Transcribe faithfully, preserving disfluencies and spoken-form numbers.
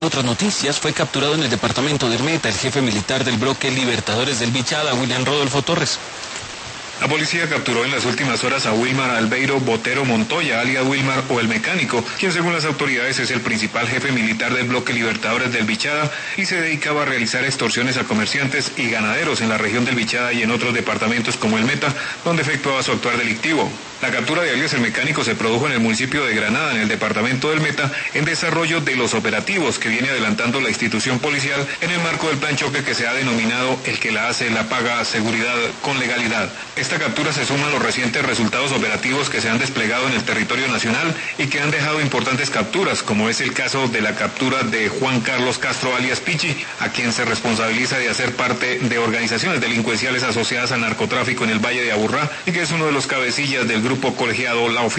Otras noticias, fue capturado en el departamento de Meta el jefe militar del bloque Libertadores del Bichada, William Rodolfo Torres. La policía capturó en las últimas horas a Wilmar Albeiro Botero Montoya, alias Wilmar o el Mecánico, quien según las autoridades es el principal jefe militar del bloque Libertadores del Bichada y se dedicaba a realizar extorsiones a comerciantes y ganaderos en la región del Bichada y en otros departamentos como el Meta, donde efectuaba su actuar delictivo. La captura de alias el Mecánico se produjo en el municipio de Granada, en el departamento del Meta, en desarrollo de los operativos que viene adelantando la institución policial en el marco del plan choque que se ha denominado el que la hace la paga seguridad con legalidad. Esta captura se suma a los recientes resultados operativos que se han desplegado en el territorio nacional y que han dejado importantes capturas, como es el caso de la captura de Juan Carlos Castro alias Pichi, a quien se responsabiliza de hacer parte de organizaciones delincuenciales asociadas al narcotráfico en el Valle de Aburrá y que es uno de los cabecillas del grupo colegiado La Oficina.